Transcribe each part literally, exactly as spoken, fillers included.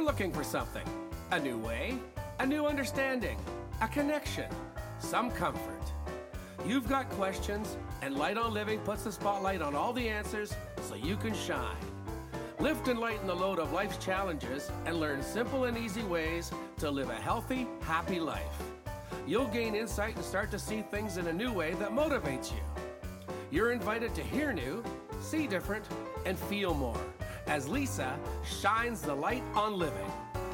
looking for something. A new way, a new understanding, a connection, some comfort. You've got questions, and Light on Living puts the spotlight on all the answers so you can shine. Lift and lighten the load of life's challenges and learn simple and easy ways to live a healthy, happy life. You'll gain insight and start to see things in a new way that motivates you. You're invited to hear new, see different, and feel more as Lisa shines the light on living.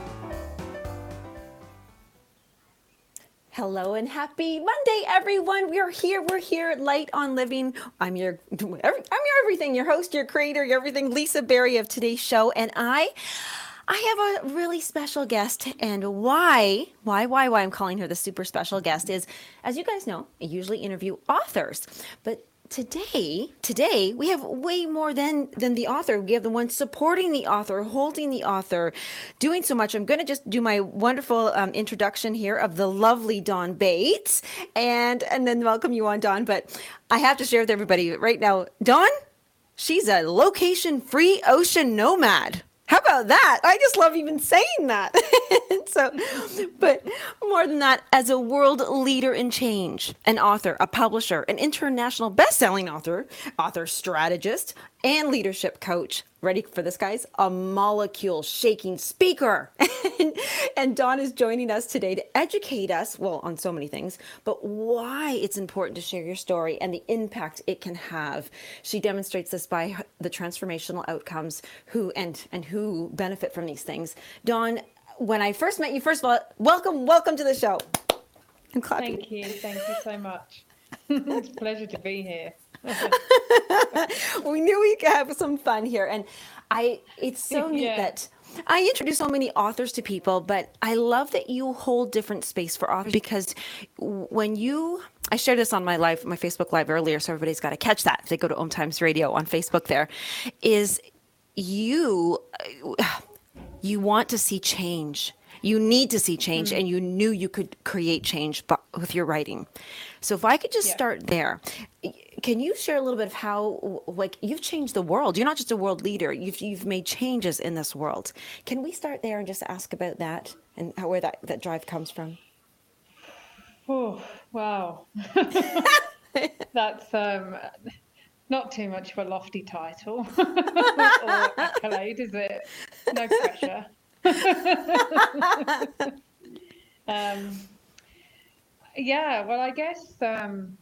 Hello and happy Monday, everyone. We're here. We're here at Light on Living. I'm your, I'm your everything, your host, your creator, your everything, Lisa Berry of today's show. And I, I have a really special guest. And why, why, why, why I'm calling her the super special guest is, as you guys know, I usually interview authors. But Today, today we have way more than than the author. We have the one supporting the author, holding the author, doing so much. I'm going to just do my wonderful um, introduction here of the lovely Dawn Bates, and and then welcome you on, Dawn. But I have to share with everybody right now, Dawn, she's a location-free ocean nomad. How about that? I just love even saying that. So, but more than that, as a world leader in change, an author, a publisher, an international best-selling author, author strategist, and leadership coach. Ready for this, guys? A molecule-shaking speaker. and, and Dawn is joining us today to educate us, well, on so many things, but why it's important to share your story and the impact it can have. She demonstrates this by the transformational outcomes who and, and who benefit from these things. Dawn, when I first met you, first of all, welcome, welcome to the show. I'm clapping. Thank you. Thank you so much. It's a pleasure to be here. We knew we could have some fun here. And I, it's so neat Yeah. that I introduce so many authors to people, but I love that you hold different space for authors because when you, I shared this on my live, my Facebook Live earlier, so everybody's got to catch that. If they go to Om Times Radio on Facebook there, is you, you want to see change. You need to see change, mm-hmm. and you knew you could create change with your writing. So if I could just yeah. start there, can you share a little bit of how, like, you've changed the world? You're not just a world leader. You've you've made changes in this world. Can we start there and just ask about that and how where that, that drive comes from? Oh, wow. That's um, not too much of a lofty title or accolade, is it? No pressure. um, yeah, well, I guess um,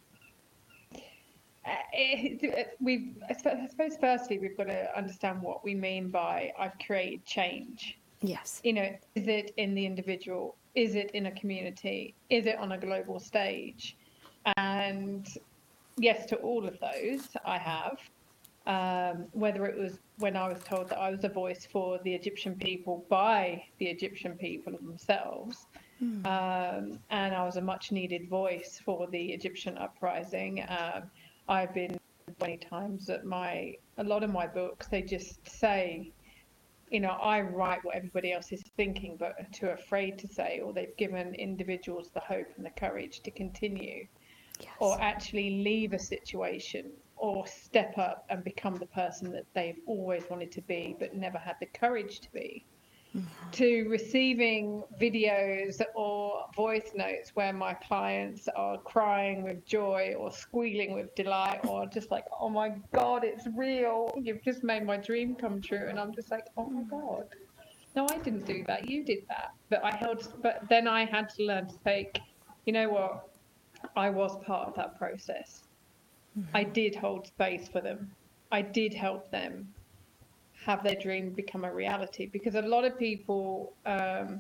it, it, we've. I suppose firstly we've got to understand what we mean by I've created change. Yes. You know, is it in the individual? Is it in a community? Is it on a global stage? And yes, to all of those, I have. Um, whether it was when I was told that I was a voice for the Egyptian people by the Egyptian people themselves, mm. um, and I was a much needed voice for the Egyptian uprising. Um, I've been many times that my, a lot of my books, they just say, you know, I write what everybody else is thinking, but are too afraid to say, or they've given individuals the hope and the courage to continue, yes. or actually leave a situation or step up and become the person that they've always wanted to be, but never had the courage to be, mm-hmm. to receiving videos or voice notes where my clients are crying with joy or squealing with delight or just like, oh my God, it's real. You've just made my dream come true. And I'm just like, oh my God, no, I didn't do that. You did that. But I held, but then I had to learn to take, you know what, I was part of that process. Mm-hmm. I did hold space for them. I did help them have their dream become a reality, because a lot of people, um,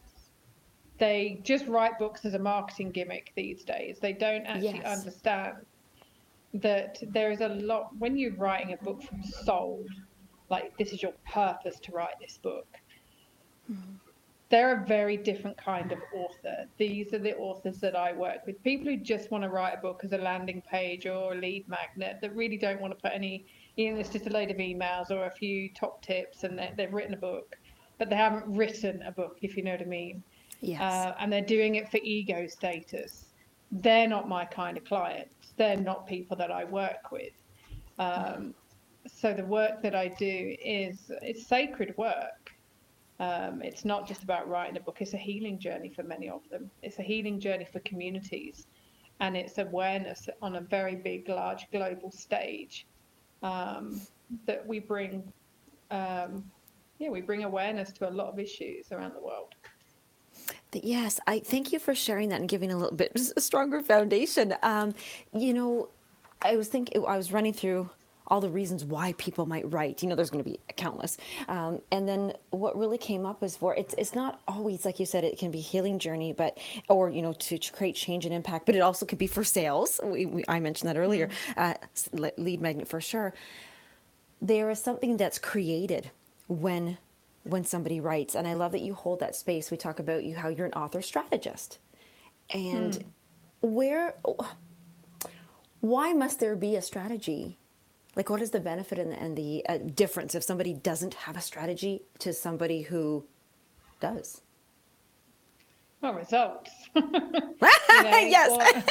they just write books as a marketing gimmick these days. They don't actually yes. understand that there is a lot, when you're writing a book from soul, like this is your purpose to write this book. Mm-hmm. They're a very different kind of author. These are the authors that I work with. People who just want to write a book as a landing page or a lead magnet, that really don't want to put any, you know, it's just a load of emails or a few top tips and they've written a book, but they haven't written a book, if you know what I mean. Yes. Uh, and they're doing it for ego status. They're not my kind of clients. They're not people that I work with. Um, so the work that I do is, it's sacred work. Um, it's not just about writing a book, it's a healing journey for many of them. It's a healing journey for communities, and it's awareness on a very big, large global stage, um, that we bring, um, yeah, we bring awareness to a lot of issues around the world. Yes, I thank you for sharing that and giving a little bit a stronger foundation. Um, you know, I was thinking, I was running through all the reasons why people might write. You know, there's going to be countless. Um, and then what really came up is for it's it's not always, like you said, it can be healing journey, but or you know to, to create change and impact, but it also could be for sales. We, we, I mentioned that earlier. Uh, lead magnet for sure. There is something that's created when when somebody writes, and I love that you hold that space. We talk about you how you're an author strategist, and hmm. where why must there be a strategy? Like, what is the benefit and the, and the uh, difference if somebody doesn't have a strategy to somebody who does? Well, results. you know, yes.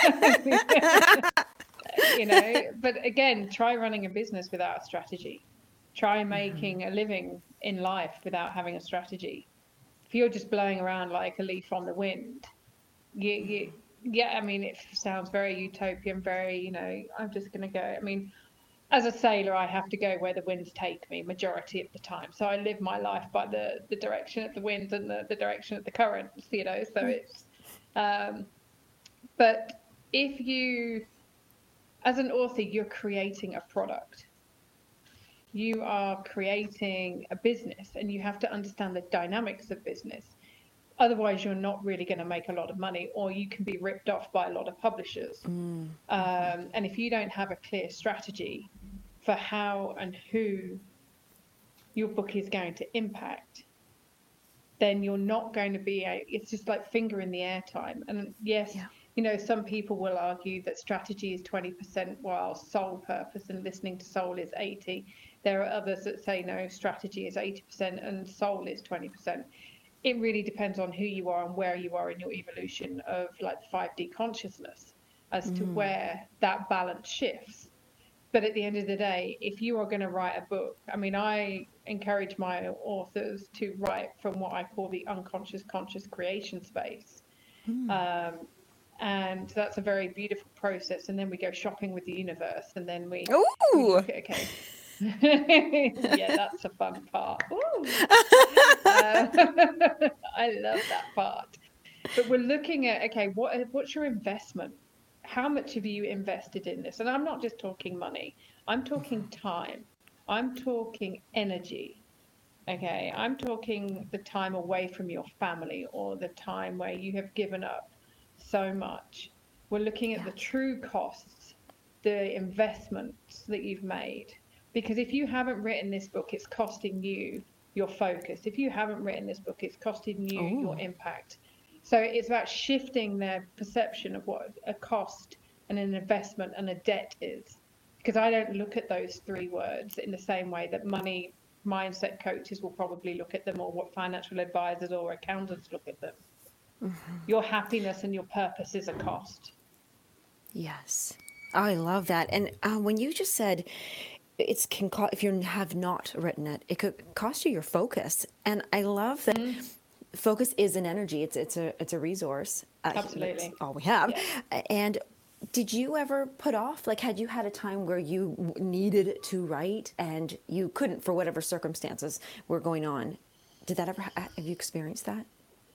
Or, you know, but again, try running a business without a strategy. Try making mm-hmm. a living in life without having a strategy. If you're just blowing around like a leaf on the wind, you, you yeah, I mean, it sounds very utopian, very, you know, I'm just going to go. I mean, as a sailor, I have to go where the winds take me majority of the time. So I live my life by the, the direction of the winds and the, the direction of the currents, you know, so it's, um, but if you, as an author, you're creating a product. You are creating a business, and you have to understand the dynamics of business. Otherwise, you're not really going to make a lot of money, or you can be ripped off by a lot of publishers. Mm. Um, and if you don't have a clear strategy for how and who your book is going to impact, then you're not going to be a, it's just like finger in the air time. And yes, yeah. you know, some people will argue that strategy is twenty percent while soul purpose and listening to soul is eighty. There are others that say no, strategy is eighty percent and soul is twenty percent. It really depends on who you are and where you are in your evolution of like the five D consciousness as mm. to where that balance shifts. But at the end of the day, if you are going to write a book, I mean, I encourage my authors to write from what I call the unconscious conscious creation space. Mm. Um, and that's a very beautiful process. And then we go shopping with the universe, and then we, we look at, okay. yeah, that's a fun part. uh, I love that part. But we're looking at, okay, what what's your investment? How much have you invested in this? And I'm not just talking money. I'm talking time. I'm talking energy. Okay, I'm talking the time away from your family, or the time where you have given up so much. We're looking at yeah. the true costs, the investments that you've made. Because if you haven't written this book, it's costing you your focus. If you haven't written this book, it's costing you Ooh. your impact. So it's about shifting their perception of what a cost and an investment and a debt is. Because I don't look at those three words in the same way that money mindset coaches will probably look at them, or what financial advisors or accountants look at them. Mm-hmm. Your happiness and your purpose is a cost. Yes. Oh, I love that. And uh, when you just said, it's can co- if you have not written it, it could cost you your focus. And I love that mm. focus is an energy. It's it's a it's a resource. Uh, Absolutely, all we have. Yeah. And did you ever put off? Like, had you had a time where you needed to write and you couldn't for whatever circumstances were going on? Did that ever? Have you experienced that?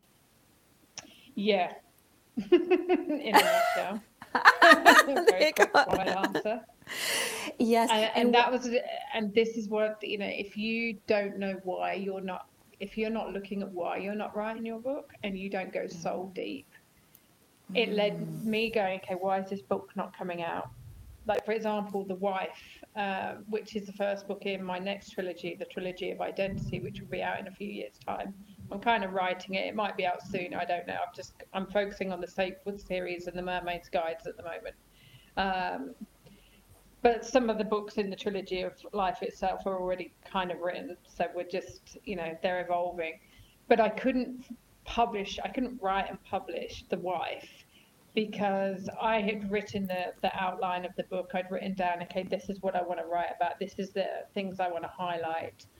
Yeah. In a nutshell. Very quick wide answer. Yes, and, and, and that was, and this is what, you know, if you don't know why you're not, if you're not looking at why you're not writing your book, and you don't go soul deep, mm. it led me going, okay, why is this book not coming out? Like, for example, The Wife, uh, which is the first book in my next trilogy, the Trilogy of Identity, which will be out in a few years' time. I'm kind of writing it. It might be out soon. I don't know. I'm just, I'm focusing on the Saintwood series and the Mermaid's Guides at the moment. Um, But some of the books in the Trilogy of Life itself are already kind of written. So we're just, you know, they're evolving. But I couldn't publish, I couldn't write and publish The Wife, because I had written the, the outline of the book. I'd written down, okay, this is what I want to write about. This is the things I want to highlight.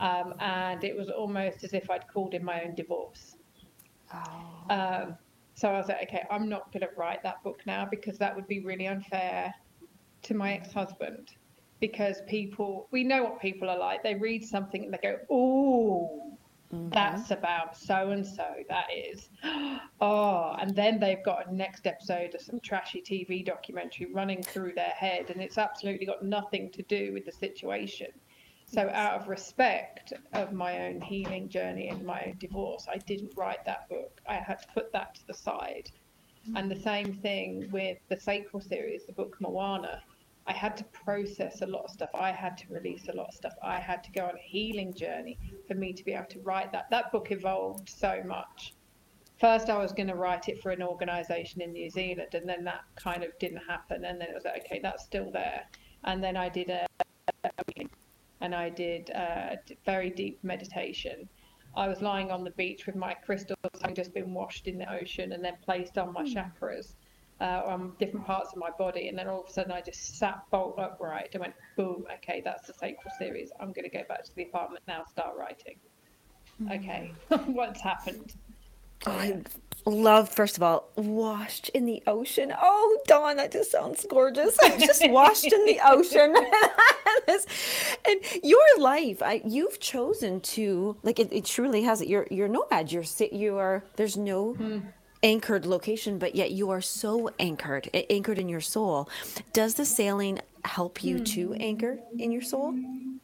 Um, and it was almost as if I'd called in my own divorce. Oh. Um, so I was like, okay, I'm not going to write that book now because that would be really unfair to my ex-husband. Because people, we know what people are like. They read something and they go, oh, mm-hmm. that's about so-and-so, that is. Oh, and then they've got a next episode of some trashy T V documentary running through their head, and it's absolutely got nothing to do with the situation. So out of respect of my own healing journey and my own divorce, I didn't write that book. I had to put that to the side. Mm-hmm. And the same thing with the Sacral series, the book Moana. I had to process a lot of stuff. I had to release a lot of stuff. I had to go on a healing journey for me to be able to write that. That book evolved so much. First, I was going to write it for an organisation in New Zealand, and then that kind of didn't happen. And then it was like, okay, that's still there. And then I did a and I did uh, very deep meditation. I was lying on the beach with my crystals, having just been washed in the ocean and then placed on my chakras uh, on different parts of my body. And then all of a sudden I just sat bolt upright and went, boom, okay, that's the Sacral series. I'm going to go back to the apartment now, start writing. Okay, what's happened? Oh, I love, first of all, washed in the ocean. Oh, Dawn, that just sounds gorgeous. Just washed in the ocean. And your life, I, you've chosen to, like, it, it truly has it. You're, you're nomad. You're, you are, there's no mm. anchored location, but yet you are so anchored, anchored in your soul. Does the sailing help you mm. to anchor in your soul?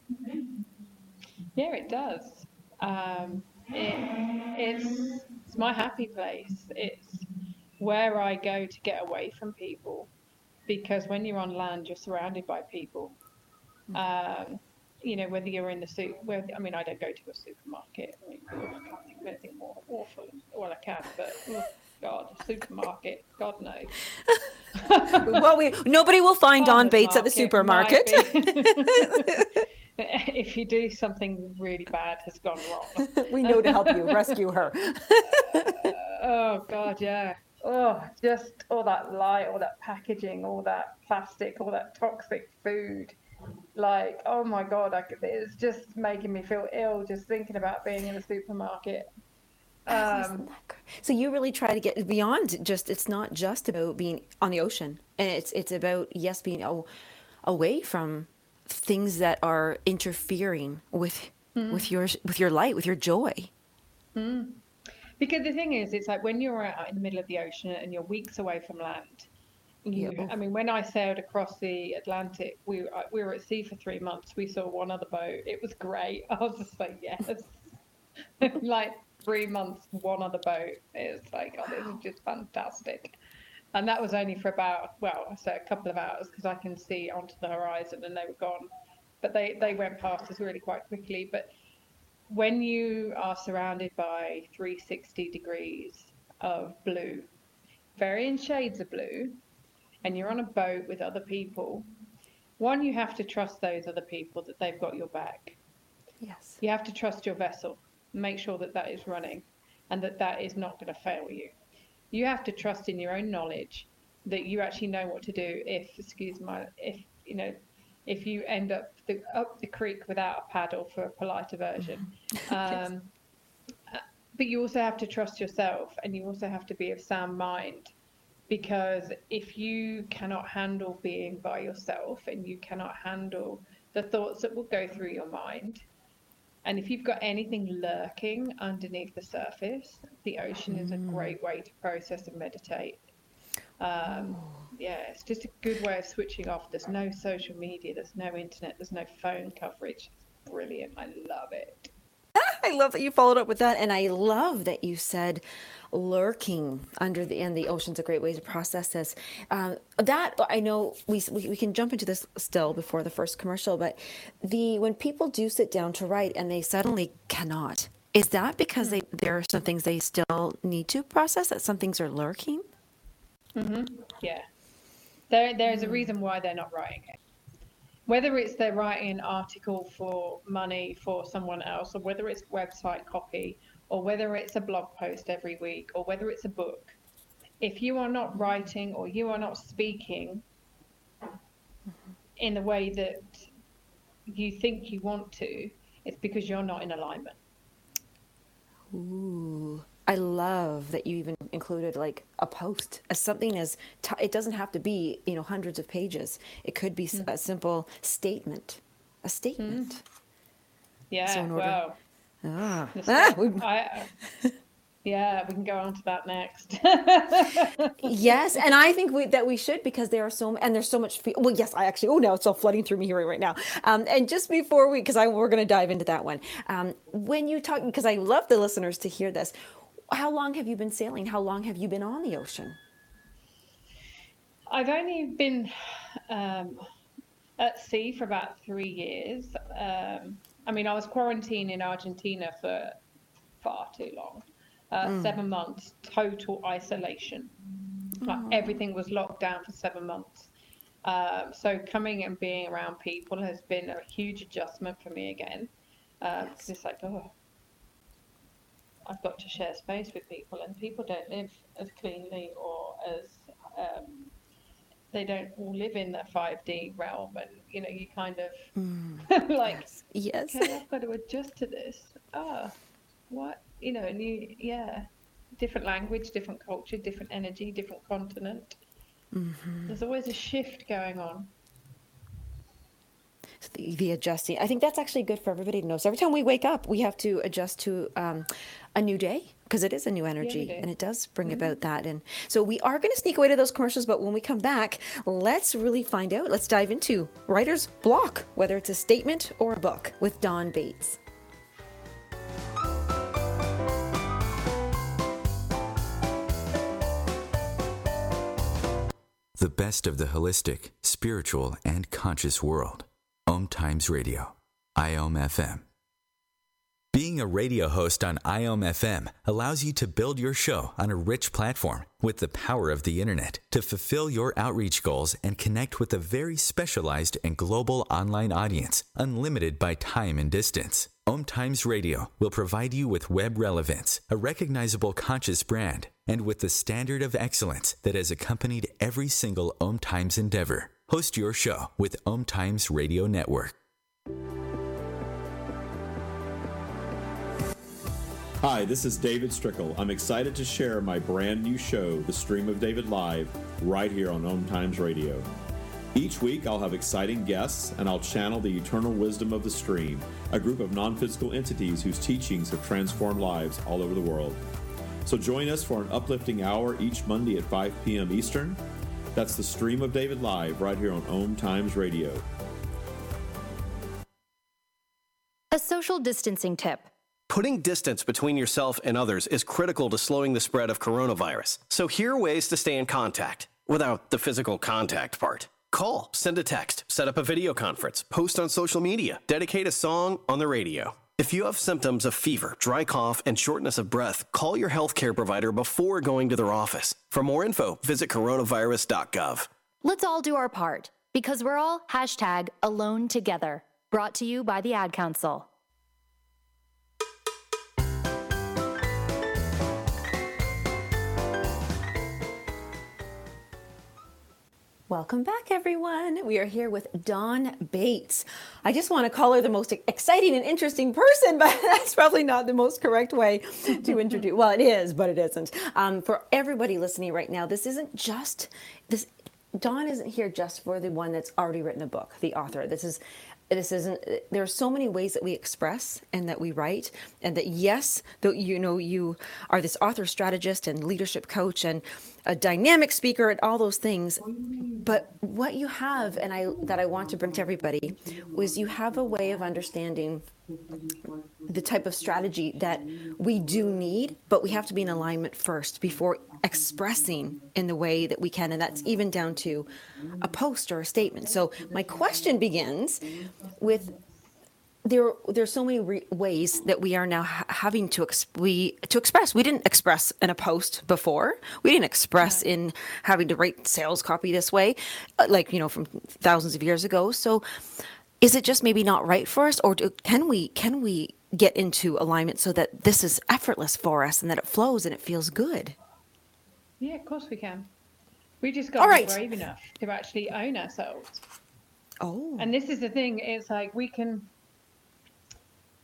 Yeah, it does. Um, it, it's, it's my happy place. It's where I go to get away from people, because when you're on land, you're surrounded by people. Um, you know, whether you're in the soup, where I mean, I don't go to a supermarket. I, mean, I can't think of anything more awful. Well, I can, but oh God, a supermarket, God knows. Well, we nobody will find Dawn Bates at the supermarket. If you do, something really bad has gone wrong. We know to help you rescue her. uh, oh God, yeah. Oh, just all that light, all that packaging, all that plastic, all that toxic food. Like, oh my God, I could, it's just making me feel ill just thinking about being in a supermarket. Um, so you really try to get beyond just, it's not just about being on the ocean, and it's it's about, yes, being oh, away from things that are interfering with mm. with your with your light, with your joy. Mm. Because the thing is, it's like when you're out in the middle of the ocean and you're weeks away from land. You, yeah. I mean, when I sailed across the Atlantic, we we were at sea for three months. We saw one other boat. It was great. I was just like, yes. Like three months, one other boat. It's like, oh, this is just fantastic. And that was only for about, well, I say a couple of hours, because I can see onto the horizon and they were gone. But they, they went past us really quite quickly. But when you are surrounded by three hundred sixty degrees of blue, varying shades of blue, and you're on a boat with other people, one, you have to trust those other people that they've got your back. Yes. You have to trust your vessel, make sure that that is running and that that is not going to fail you. You have to trust in your own knowledge that you actually know what to do if, excuse my, if, you know, if you end up the, up the creek without a paddle, for a politer version. Um, but you also have to trust yourself, and you also have to be of sound mind. Because if you cannot handle being by yourself, and you cannot handle the thoughts that will go through your mind, and if you've got anything lurking underneath the surface, the ocean mm. is a great way to process and meditate. Um, yeah, it's just a good way of switching off. There's no social media, there's no internet, there's no phone coverage. It's brilliant. I love it. I love that you followed up with that, and I love that you said lurking under the and the ocean's a great way to process this. Um, that I know we, we we can jump into this still before the first commercial, but the when people do sit down to write and they suddenly cannot, is that because they there are some things they still need to process, that some things are lurking? Mm-hmm. Yeah, there there's a reason why they're not writing it. Whether it's they're writing an article for money for someone else, or whether it's website copy, or whether it's a blog post every week, or whether it's a book, if you are not writing or you are not speaking in the way that you think you want to, it's because you're not in alignment. Ooh, I love that you even included like a post as something as t- it doesn't have to be, you know, hundreds of pages. It could be s- a simple statement, a statement. Yeah, So in order- well, Ah, the ah, stuff- we- I, yeah, we can go on to that next. yes, and I think we, that we should, because there are so and there's so much. Fe- well, yes, I actually. Oh, now it's all flooding through me here right now. Um, and just before we, because I we're going to dive into that one. Um, when you talk, because I love the listeners to hear this. How long have you been sailing? How long have you been on the ocean? I've only been um, at sea for about three years. Um, I mean, I was quarantined in Argentina for far too long. Uh, mm. Seven months, total isolation. Like oh. Everything was locked down for seven months. Um, so coming and being around people has been a huge adjustment for me again. Um, yes. It's like, oh, I've got to share space with people, and people don't live as cleanly or as um, they don't all live in the five D realm, and you know, you kind of mm. like, yes, okay, I've got to adjust to this. Ah, oh, what, you know, and you, yeah, different language, different culture, different energy, different continent. Mm-hmm. There's always a shift going on. The, the adjusting. I think that's actually good for everybody to know. So every time we wake up, we have to adjust to um, a new day, because it is a new energy, yeah, and it does bring mm-hmm. about that. And so we are going to sneak away to those commercials, but when we come back, let's really find out. Let's dive into writer's block, whether it's a statement or a book, with Dawn Bates. The best of the holistic, spiritual, and conscious world. Om Times Radio, I O M F M. Being a radio host on I O M F M allows you to build your show on a rich platform with the power of the internet to fulfill your outreach goals and connect with a very specialized and global online audience, unlimited by time and distance. Om Times Radio will provide you with web relevance, a recognizable conscious brand, and with the standard of excellence that has accompanied every single Om Times endeavor. Host your show with Om Times Radio Network. Hi, this is David Strickle. I'm excited to share my brand new show, The Stream of David Live, right here on Om Times Radio. Each week, I'll have exciting guests, and I'll channel the eternal wisdom of the stream, a group of non-physical entities whose teachings have transformed lives all over the world. So join us for an uplifting hour each Monday at five p.m. Eastern. That's The Stream of David Live, right here on Om Times Radio. A social distancing tip. Putting distance between yourself and others is critical to slowing the spread of coronavirus. So here are ways to stay in contact without the physical contact part. Call, send a text, set up a video conference, post on social media, dedicate a song on the radio. If you have symptoms of fever, dry cough, and shortness of breath, call your healthcare provider before going to their office. For more info, visit coronavirus dot gov. Let's all do our part, because we're all hashtag alone together. Brought to you by the Ad Council. Welcome back, everyone. We are here with Dawn Bates. I just want to call her the most exciting and interesting person, but that's probably not the most correct way to introduce. Well, it is, but it isn't. Um, for everybody listening right now, this isn't just this. Dawn isn't here just for the one that's already written a book, the author. This is. This isn't. There are so many ways that we express and that we write, and that yes, though you know you are this author strategist and leadership coach and a dynamic speaker and all those things. But what you have, and I that I want to bring to everybody, was you have a way of understanding the type of strategy that we do need, but we have to be in alignment first before expressing in the way that we can, and that's even down to a post or a statement. So my question begins with there. There's so many re- ways that we are now ha- having to ex- we to express. We didn't express in a post before. We didn't express in having to write sales copy this way, uh, like you know from thousands of years ago. So is it just maybe not right for us, or do, can we can we get into alignment so that this is effortless for us and that it flows and it feels good? Yeah, of course we can. We just got to be brave enough to actually own ourselves. Oh. And this is the thing. It's like we can,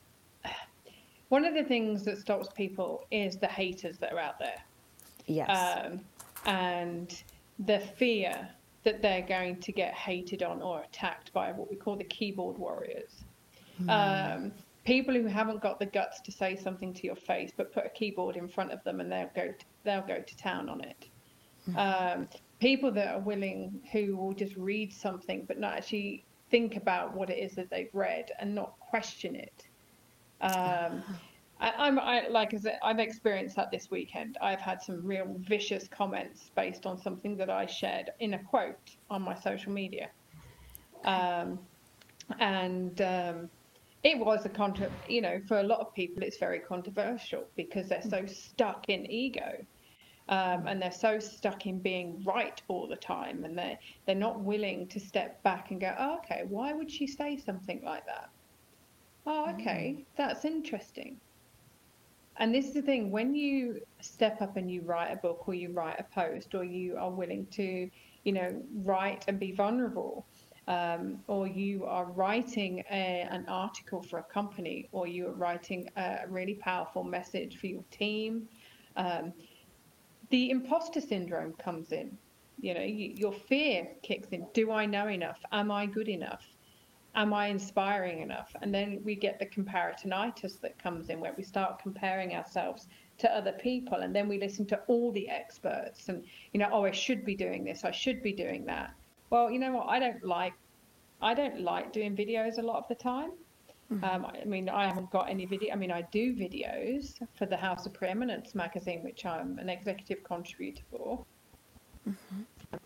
one of the things that stops people is the haters that are out there. Yes. Um, and the fear that they're going to get hated on or attacked by what we call the keyboard warriors. Mm. Um, people who haven't got the guts to say something to your face, but put a keyboard in front of them and they'll go to, they'll go to town on it. Mm. Um, people that are willing, who will just read something but not actually think about what it is that they've read and not question it. Um, I, I'm I, like I said, I've experienced that this weekend. I've had some real vicious comments based on something that I shared in a quote on my social media, um, and um, it was a contra. You know, for a lot of people, it's very controversial because they're so stuck in ego, um, and they're so stuck in being right all the time, and they they're not willing to step back and go, oh, okay, why would she say something like that? Oh, okay, mm. that's interesting. And this is the thing, when you step up and you write a book or you write a post or you are willing to, you know, write and be vulnerable, um, or you are writing a, an article for a company, or you are writing a really powerful message for your team, um, the imposter syndrome comes in. You know, you, your fear kicks in. Do I know enough? Am I good enough? Am I inspiring enough? And then we get the comparatinitis that comes in, where we start comparing ourselves to other people. And then we listen to all the experts and, you know, oh, I should be doing this. I should be doing that. Well, you know what? I don't like, I don't like doing videos a lot of the time. Mm-hmm. Um, I mean, I haven't got any video. I mean, I do videos for the House of Preeminence magazine, which I'm an executive contributor for. Mm-hmm.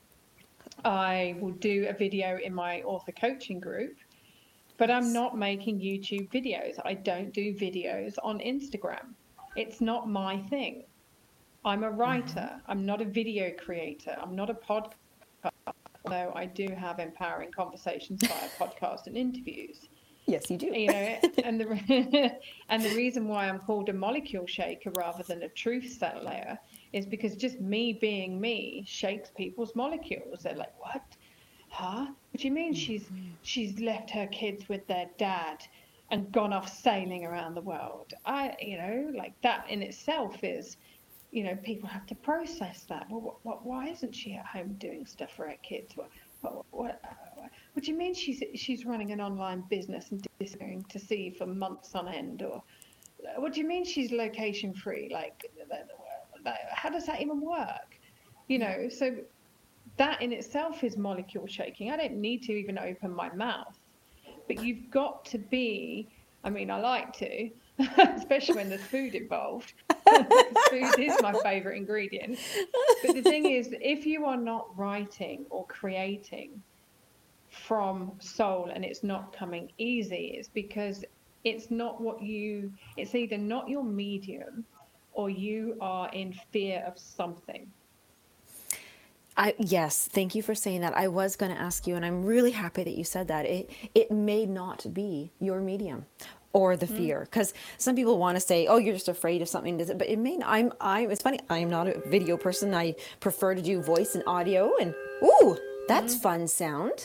I will do a video in my author coaching group. But I'm not making YouTube videos. I don't do videos on Instagram. It's not my thing. I'm a writer. Mm-hmm. I'm not a video creator. I'm not a podcast, although I do have empowering conversations via podcast and interviews. Yes, you do. You know, and the and the reason why I'm called a molecule shaker rather than a truth settler is because just me being me shakes people's molecules. They're like, what? Huh? What do you mean she's she's left her kids with their dad and gone off sailing around the world? I, you know, like that in itself is, you know, people have to process that. Well, what, what, why isn't she at home doing stuff for her kids? What, what, what, what do you mean she's she's running an online business and disappearing to sea for months on end? Or what do you mean she's location free? Like, how does that even work? You know, so. That in itself is molecule shaking. I don't need to even open my mouth. But you've got to be, I mean, I like to, especially when there's food involved. Food is my favorite ingredient. But the thing is, if you are not writing or creating from soul and it's not coming easy, it's because it's not what you, it's either not your medium or you are in fear of something. I, yes, thank you for saying that. I was going to ask you, and I'm really happy that you said that. It it may not be your medium or the fear, because some people want to say, "Oh, you're just afraid of something," but it may not. I'm I'm. It's funny. I'm not a video person. I prefer to do voice and audio. And ooh, that's mm-hmm. fun sound.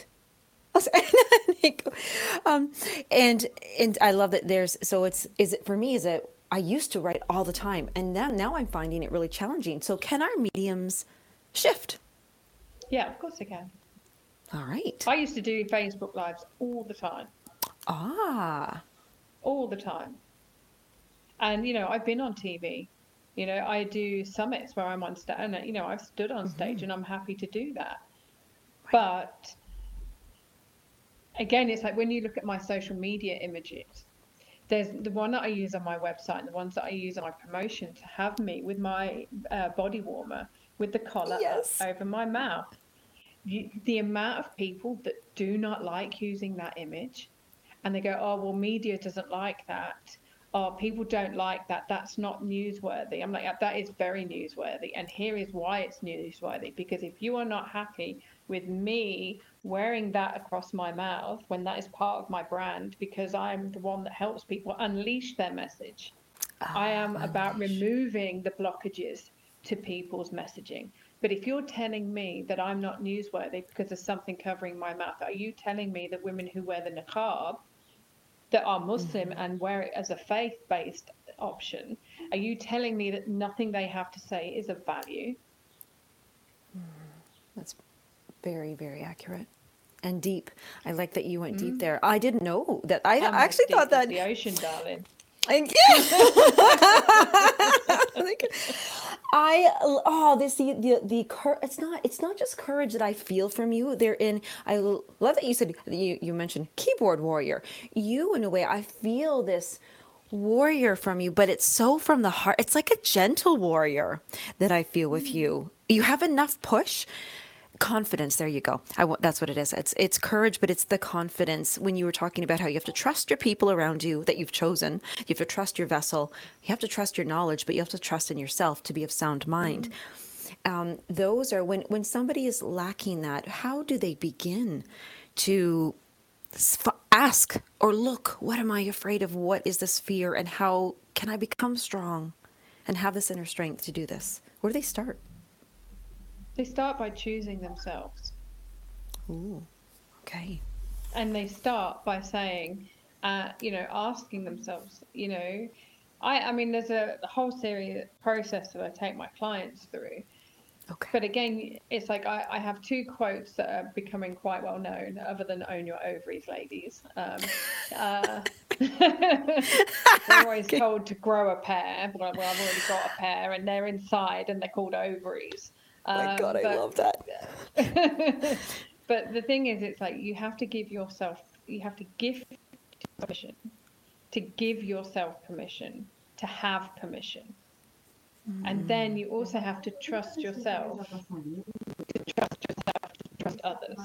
um, and and I love that there's. So it's is it for me? Is it? I used to write all the time, and now now I'm finding it really challenging. So can our mediums shift? Yeah, of course I can. All right. I used to do Facebook Lives all the time. Ah. All the time. And, you know, I've been on T V. You know, I do summits where I'm on stage. And, you know, I've stood on stage mm-hmm. and I'm happy to do that. Right. But, again, it's like when you look at my social media images, there's the one that I use on my website and the ones that I use on my promotion to have me with my uh, body warmer with the collar yes. over my mouth. You, the amount of people that do not like using that image, and they go, oh, well, media doesn't like that. Oh, people don't like that. That's not newsworthy. I'm like, that is very newsworthy. And here is why it's newsworthy. Because if you are not happy with me wearing that across my mouth, when that is part of my brand, because I'm the one that helps people unleash their message. Oh, I am unleash. about removing the blockages to people's messaging. But if you're telling me that I'm not newsworthy because there's something covering my mouth, are you telling me that women who wear the niqab that are Muslim mm-hmm. and wear it as a faith-based option? Are you telling me that nothing they have to say is of value? That's very, very accurate and deep. I like that you went mm. deep there. I didn't know that. I I'm actually thought that the ocean, darling. And, I oh this the the the cur- it's not it's not just courage that I feel from you. They're in. I love that you said you you mentioned keyboard warrior. You in a way I feel this warrior from you, but it's so from the heart. It's like a gentle warrior that I feel with you. You have enough push. Confidence. There you go. I want, that's what it is. It's it's courage, but it's the confidence. When you were talking about how you have to trust your people around you that you've chosen, you have to trust your vessel, you have to trust your knowledge, but you have to trust in yourself to be of sound mind. Mm. Um, those are when when somebody is lacking that. How do they begin to ask or look? What am I afraid of? What is this fear? And how can I become strong and have this inner strength to do this? Where do they start? They start by choosing themselves. Ooh, okay. And they start by saying, uh, you know, asking themselves, you know, I, I mean, there's a, a whole series process that I take my clients through. Okay. But again, it's like I, I have two quotes that are becoming quite well known, other than "Own your ovaries, ladies." Um, uh, they're always okay. told to grow a pair. Well, I've already got a pair, and they're inside, and they're called ovaries. Oh my God, um, but, I love that. But the thing is, it's like you have to give yourself, you have to give permission, to give yourself permission, to have permission. Mm. And then you also have to trust yourself, to trust yourself, to trust others.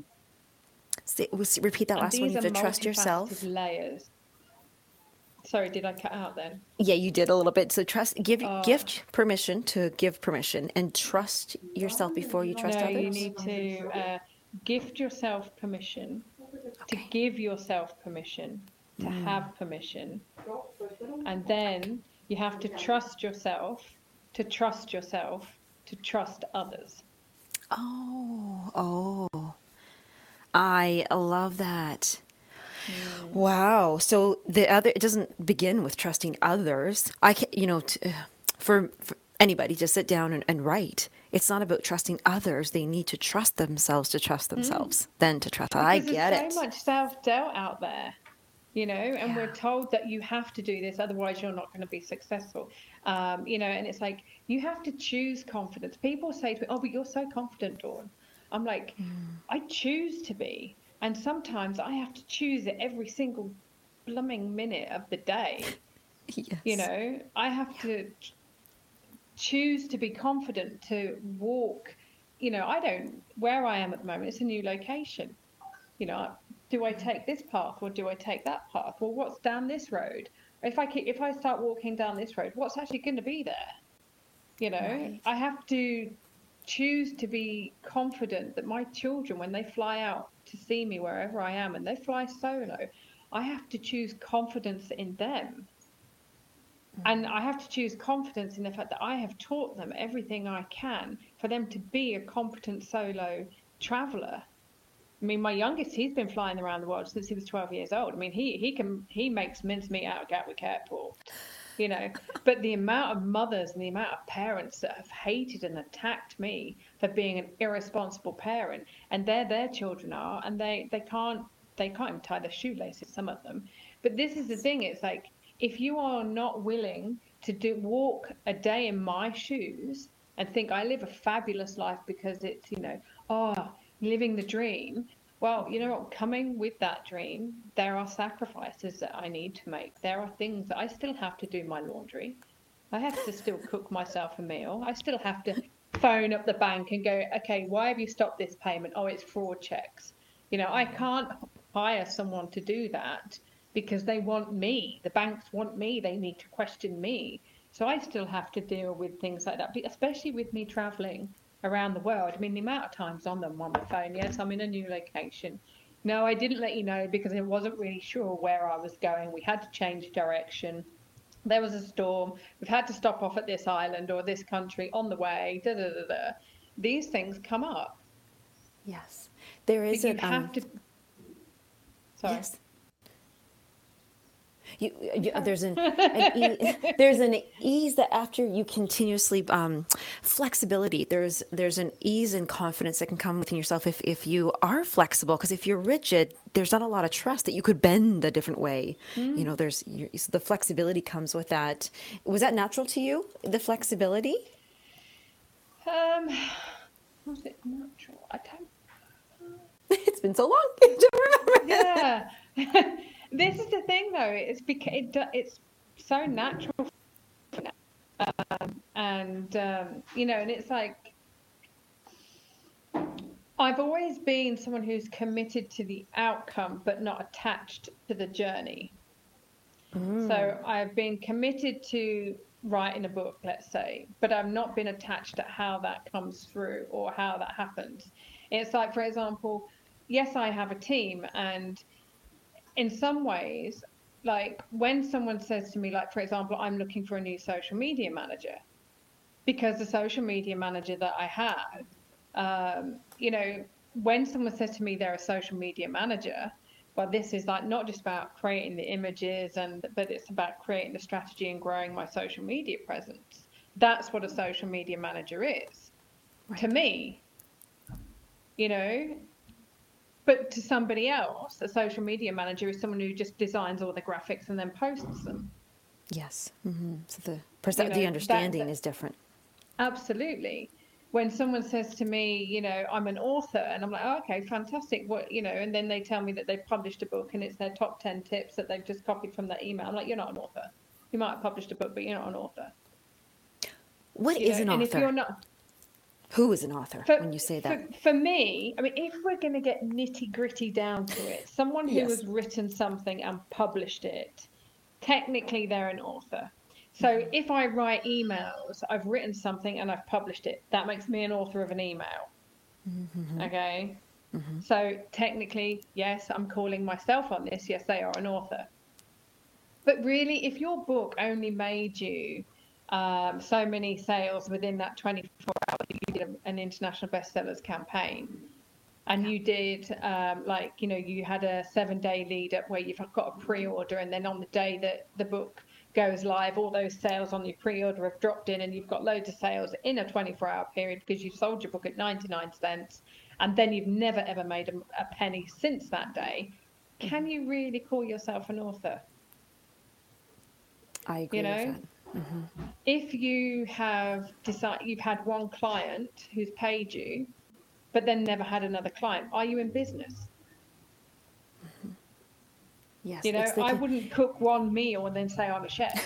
Say, repeat that last one, you have to trust yourself. Layers. Sorry, did I cut out then? Yeah, you did a little bit. So trust, give, uh, gift permission to give permission, and trust yourself before you trust no, others. No, you need to uh, gift yourself permission, okay. to give yourself permission, to mm. have permission, and then you have to trust yourself, to trust yourself, to trust others. Oh, oh, I love that. Mm. Wow. So the other, it doesn't begin with trusting others. I can, you know, t- for, for anybody to sit down and, and write. It's not about trusting others. They need to trust themselves to trust themselves, mm. then to trust. Because I get there's it. So much self-doubt out there, you know, and yeah. we're told that you have to do this, otherwise you're not going to be successful. Um, you know, and it's like, you have to choose confidence. People say to me, oh, but you're so confident, Dawn. I'm like, mm. I choose to be. And sometimes I have to choose it every single blooming minute of the day. Yes. You know, I have to choose to be confident to walk. You know, I don't, where I am at the moment, it's a new location. You know, do I take this path or do I take that path? Well, what's down this road? If I keep, if I start walking down this road, what's actually going to be there? You know, right. I have to choose to be confident that my children, when they fly out to see me wherever I am, and they fly solo, I have to choose confidence in them. Mm. And I have to choose confidence in the fact that I have taught them everything I can for them to be a competent solo traveler. I mean, my youngest, he's been flying around the world since he was twelve years old. I mean, he he can he makes mincemeat out of Gatwick Airport. You know, but the amount of mothers and the amount of parents that have hated and attacked me for being an irresponsible parent, and there their children are, and they, they can't they can't even tie their shoelaces, some of them. But this is the thing, it's like, if you are not willing to do walk a day in my shoes and think I live a fabulous life because it's, you know, oh, living the dream. Well, you know what, coming with that dream, there are sacrifices that I need to make. There are things that I still have to do my laundry. I have to still cook myself a meal. I still have to phone up the bank and go, okay, why have you stopped this payment? Oh, it's fraud checks. You know, I can't hire someone to do that because they want me. The banks want me. They need to question me. So I still have to deal with things like that, especially with me traveling around the world. I mean, the amount of times on them on my phone, yes, I'm in a new location. No, I didn't let you know because I wasn't really sure where I was going. We had to change direction. There was a storm. We've had to stop off at this island or this country on the way. Da, da, da, da. These things come up. Yes. There is but a... You have um... to... Sorry. Yes. You, you, there's an, an e- there's an ease that after you continuously um, flexibility. There's there's an ease and confidence that can come within yourself if if you are flexible. Because if you're rigid, there's not a lot of trust that you could bend a different way. Mm. You know, there's you, so the flexibility comes with that. Was that natural to you? The flexibility? Um, was it natural? I don't. It's been so long. I don't remember. Yeah. This is the thing, though. It's because it, it's so natural, um, and um, you know, and it's like I've always been someone who's committed to the outcome, but not attached to the journey. Mm. So I've been committed to writing a book, let's say, but I've not been attached to how that comes through or how that happens. It's like, for example, yes, I have a team, and in some ways, like when someone says to me, like, for example, I'm looking for a new social media manager, because the social media manager that I have, um, you know, when someone says to me they're a social media manager, well, this is like not just about creating the images, and but it's about creating the strategy and growing my social media presence. That's what a social media manager is, right, to me, you know. But to somebody else, a social media manager is someone who just designs all the graphics and then posts them. Yes. Mm-hmm. So the perce- you know, the understanding that, that, is different. Absolutely. When someone says to me, you know, I'm an author, and I'm like, oh, okay, fantastic. What, you know, and then they tell me that they've published a book and it's their top ten tips that they've just copied from that email. I'm like, you're not an author. You might have published a book, but you're not an author. What you is know? an and author? If you're not, Who is an author for, when you say that? For, for me, I mean, if we're going to get nitty gritty down to it, someone who yes. has written something and published it, technically they're an author. So mm-hmm. if I write emails, I've written something and I've published it, that makes me an author of an email. Mm-hmm. Okay. Mm-hmm. So technically, yes, I'm calling myself on this. Yes, they are an author. But really, if your book only made you Um, so many sales within that twenty-four hours, you did an international bestsellers campaign, and you did um, like, you know, you had a seven day lead up where you've got a pre-order, and then on the day that the book goes live, all those sales on your pre-order have dropped in, and you've got loads of sales in a twenty-four hour period because you sold your book at ninety-nine cents, and then you've never ever made a, a penny since that day. Can you really call yourself an author? I agree you know? with that. Mm-hmm. If you have decided you've had one client who's paid you, but then never had another client, are you in business? Mm-hmm. Yes. You know, the... I wouldn't cook one meal and then say I'm a chef.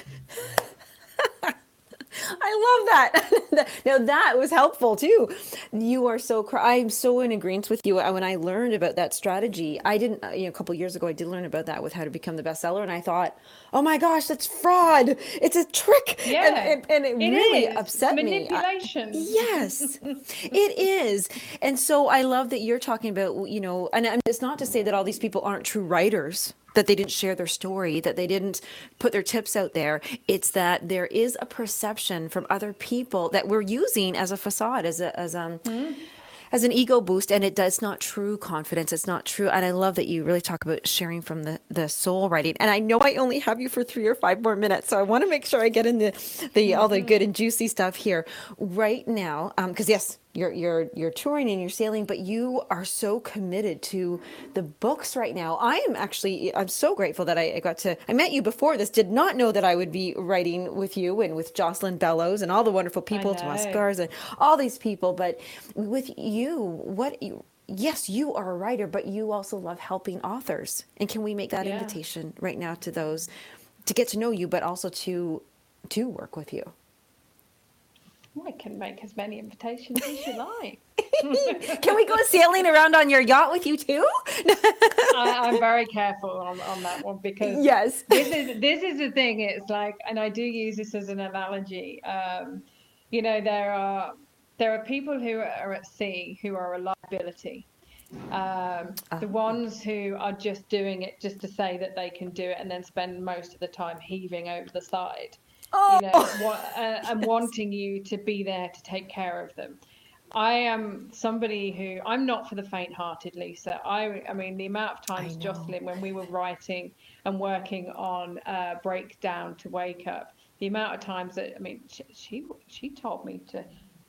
I love that. Now that was helpful too. You are so, I'm so in agreement with you. When I learned about that strategy, I didn't, you know, a couple of years ago, I did learn about that with How to Become the Bestseller. And I thought, oh my gosh, that's fraud. It's a trick. Yeah. And, and, and it, it really is. upset Manipulation. me. I, yes, it is. And so I love that you're talking about, you know, and it's not to say that all these people aren't true writers, that they didn't share their story, that they didn't put their tips out there. It's that there is a perception from other people that we're using as a facade, as a as um mm. as an ego boost, and it does not true confidence. It's not true. And I love that you really talk about sharing from the, the soul writing. And I know I only have you for three or five more minutes, so I want to make sure I get into the, the mm-hmm. all the good and juicy stuff here right now. Um, because yes, you're you're you're touring and you're sailing, but you are so committed to the books right now. I am actually I'm so grateful that I, I got to I met you before this. Did not know that I would be writing with you and with Jocelyn Bellows and all the wonderful people, Tomas Garza and all these people. But with you, what you, yes, you are a writer, but you also love helping authors. And can we make that yeah. invitation right now to those to get to know you, but also to to work with you? I can make as many invitations as you like. Can we go sailing around on your yacht with you too? I, I'm very careful on, on that one because yes, this is this is the thing. It's like, and I do use this as an analogy. Um, you know, there are there are people who are at sea who are a liability. Um, uh, the ones who are just doing it just to say that they can do it and then spend most of the time heaving over the side. Oh. You know, what, uh, and wanting you to be there to take care of them. I am somebody who, I'm not for the faint-hearted, Lisa. I, I mean, the amount of times, Jocelyn, when we were writing and working on uh, Breakdown to Wake Up, the amount of times that, I mean, she she, she told me to,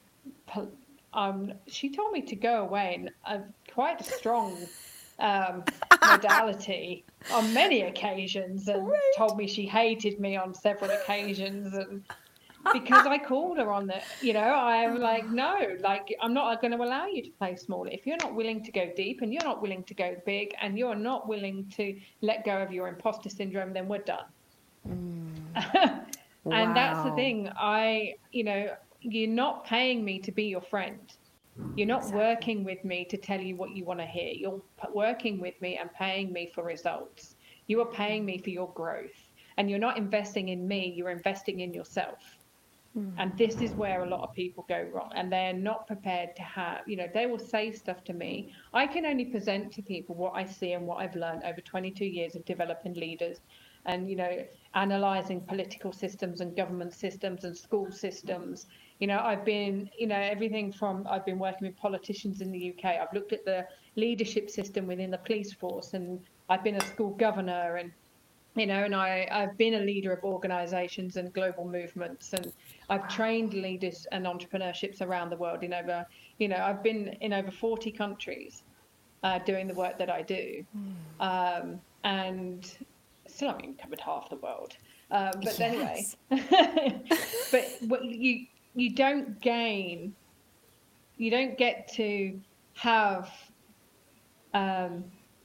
um, she told me to go away in a, quite a strong um, modality on many occasions, and right. told me she hated me on several occasions, and because I called her on the, you know, I'm like, no, like, I'm not going to allow you to play small. If you're not willing to go deep and you're not willing to go big and you're not willing to let go of your imposter syndrome, then we're done. Mm. And wow. That's the thing. I, you know, you're not paying me to be your friend. You're not exactly. working with me to tell you what you want to hear. You're working with me and paying me for results. You are paying me for your growth. And you're not investing in me, you're investing in yourself. And this is where a lot of people go wrong, and they're not prepared to have, you know, they will say stuff to me. I can only present to people what I see and what I've learned over twenty-two years of developing leaders and, you know, analyzing political systems and government systems and school systems. You know, I've been, you know, everything from, I've been working with politicians in the U K. I've looked at the leadership system within the police force, and I've been a school governor, and you know, and I, I've been a leader of organizations and global movements, and I've trained leaders and entrepreneurships around the world in over, you know, I've been in over forty countries uh, doing the work that I do. Mm. Um, and still haven't even covered half the world. Um, but yes. Anyway, but what you, you don't gain, you don't get to have um,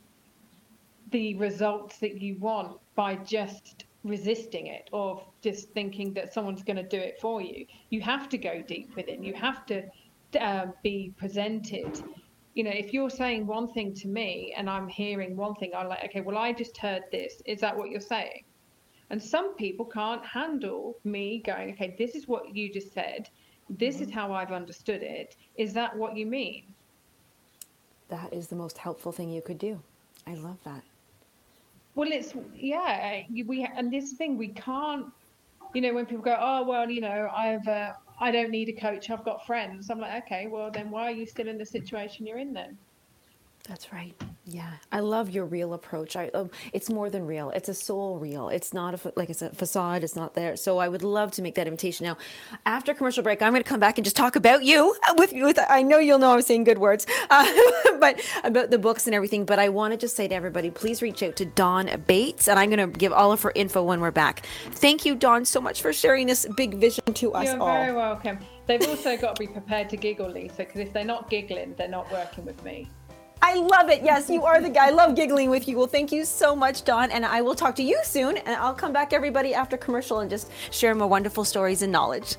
the results that you want by just resisting it or just thinking that someone's going to do it for you. You have to go deep within. You have to uh, be presented. You know, if you're saying one thing to me and I'm hearing one thing, I'm like, okay, well, I just heard this. Is that what you're saying? And some people can't handle me going, okay, this is what you just said. This mm-hmm. is how I've understood it. Is that what you mean? That is the most helpful thing you could do. I love that. Well, it's, yeah, we, and this thing, we can't, you know, when people go, oh, well, you know, I've, uh, I don't need a coach, I've got friends. I'm like, okay, well, then why are you still in the situation you're in then? That's right. Yeah. I love your real approach. I, um, it's more than real. It's a soul real. It's not a, like I said, facade. It's not there. So I would love to make that invitation. Now, after commercial break, I'm going to come back and just talk about you with you. With, I know you'll know I'm saying good words, uh, but about the books and everything. But I want to just say to everybody, please reach out to Dawn Bates, and I'm going to give all of her info when we're back. Thank you, Dawn, so much for sharing this big vision to us You're all. You're very welcome. They've also got to be prepared to giggle, Lisa, because if they're not giggling, they're not working with me. I love it. Yes, you are the guy. I love giggling with you. Well, thank you so much, Dawn. And I will talk to you soon. And I'll come back, everybody, after commercial and just share my wonderful stories and knowledge.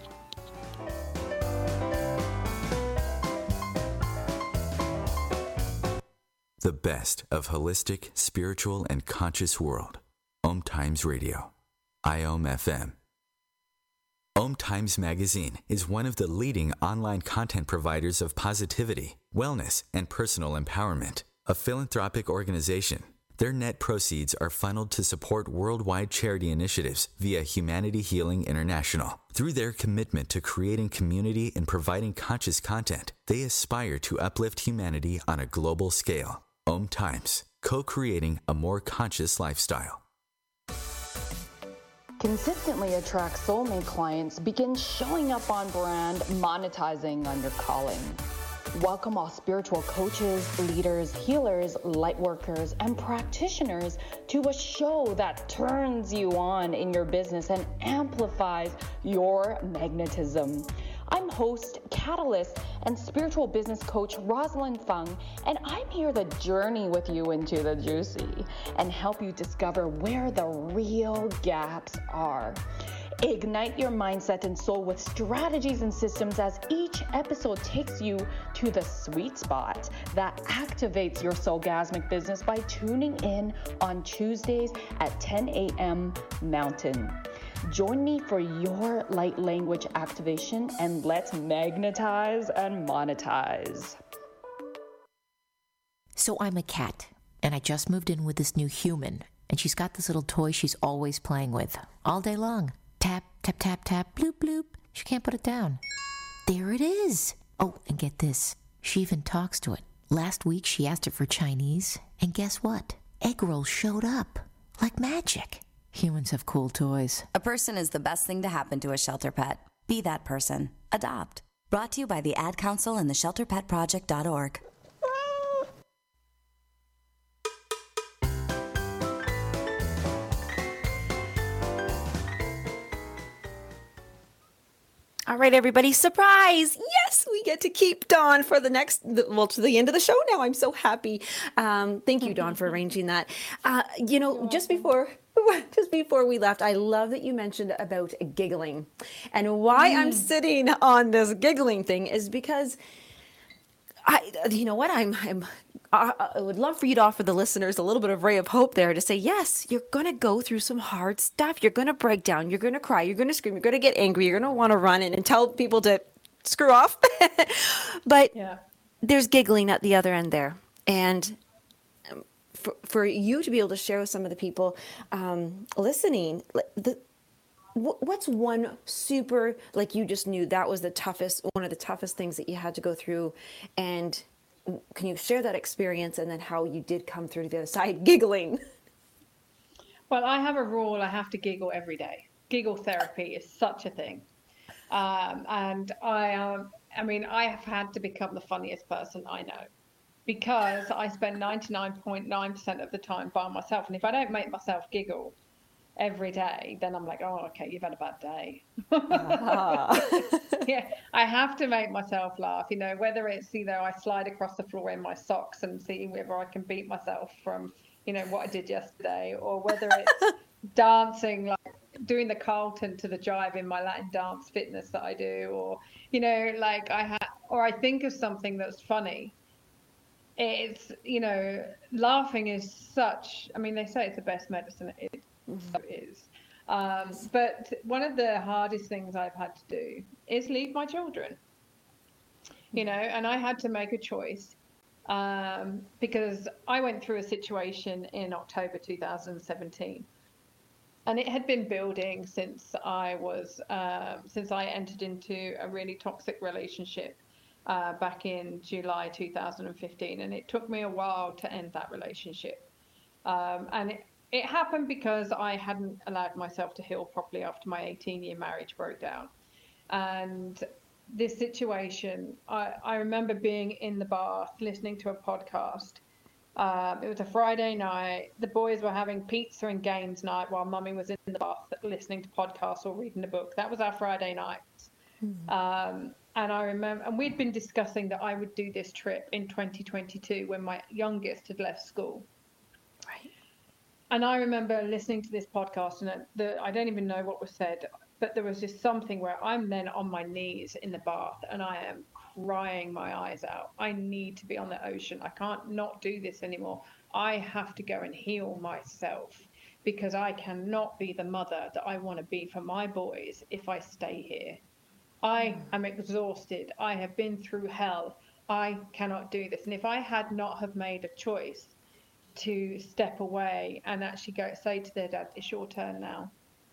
The best of holistic, spiritual, and conscious world. Om Times Radio. I O M F M. Om Times Magazine is one of the leading online content providers of positivity, wellness, and personal empowerment. A philanthropic organization, their net proceeds are funneled to support worldwide charity initiatives via Humanity Healing International. Through their commitment to creating community and providing conscious content, they aspire to uplift humanity on a global scale. Om Times, co-creating a more conscious lifestyle. Consistently attract soulmate clients, begin showing up on brand, monetizing on your calling. Welcome all spiritual coaches, leaders, healers, light workers, and practitioners to a show that turns you on in your business and amplifies your magnetism. I'm host, catalyst, and spiritual business coach Rosalind Fung, and I'm here to journey with you into the juicy and help you discover where the real gaps are. Ignite your mindset and soul with strategies and systems as each episode takes you to the sweet spot that activates your soulgasmic business by tuning in on Tuesdays at ten a.m. Mountain. Join me for your light language activation, and let's magnetize and monetize. So I'm a cat, and I just moved in with this new human, and she's got this little toy she's always playing with all day long. Tap, tap, tap, tap, bloop, bloop. She can't put it down. There it is. Oh, and get this. She even talks to it. Last week she asked it for Chinese, and guess what? Egg rolls showed up. Like magic. Humans have cool toys. A person is the best thing to happen to a shelter pet. Be that person. Adopt. Brought to you by the Ad Council and the shelter pet project dot org. All right, everybody, surprise! Yes, we get to keep Dawn for the next, well, to the end of the show now. I'm so happy. Um, thank you, Dawn, for arranging that. Uh, you know, just before, just before we left, I love that you mentioned about giggling. And why mm. I'm sitting on this giggling thing is because I, you know what, I'm, I'm I would love for you to offer the listeners a little bit of ray of hope there to say, yes, you're going to go through some hard stuff. You're going to break down. You're going to cry. You're going to scream. You're going to get angry. You're going to want to run in and tell people to screw off. But yeah. There's giggling at the other end there. And for, for you to be able to share with some of the people um, listening, the, what's one super, like you just knew that was the toughest, one of the toughest things that you had to go through, and can you share that experience and then how you did come through the other side giggling? Well, I have a rule. I have to giggle every day. Giggle therapy is such a thing. Um, and I, um, I mean, I have had to become the funniest person I know because I spend ninety-nine point nine percent of the time by myself. And if I don't make myself giggle every day, then I'm like, oh, okay, you've had a bad day. uh-huh. Yeah, I have to make myself laugh, you know, whether it's, you know, I slide across the floor in my socks and see whether I can beat myself from, you know, what I did yesterday, or whether it's dancing, like doing the Carlton to the jive in my Latin dance fitness that I do, or, you know, like I have, or I think of something that's funny. It's, you know, laughing is such, I mean, they say it's the best medicine. It so is. Um, but one of the hardest things I've had to do is leave my children, you know, and I had to make a choice um, because I went through a situation in October two thousand seventeen, and it had been building since I was, um, since I entered into a really toxic relationship uh, back in July two thousand fifteen, and it took me a while to end that relationship. Um, and it, It happened because I hadn't allowed myself to heal properly after my eighteen-year marriage broke down. And this situation, I, I remember being in the bath, listening to a podcast. Um, it was a Friday night. The boys were having pizza and games night while Mummy was in the bath listening to podcasts or reading a book. That was our Friday nights. Mm-hmm. Um, and I remember, and we'd been discussing that I would do this trip in twenty twenty-two when my youngest had left school. Right. And I remember listening to this podcast, and the, I don't even know what was said, but there was just something where I'm then on my knees in the bath and I am crying my eyes out. I need to be on the ocean. I can't not do this anymore. I have to go and heal myself because I cannot be the mother that I want to be for my boys if I stay here. I am exhausted. I have been through hell. I cannot do this. And if I had not have made a choice to step away and actually go say to their dad, it's your turn now,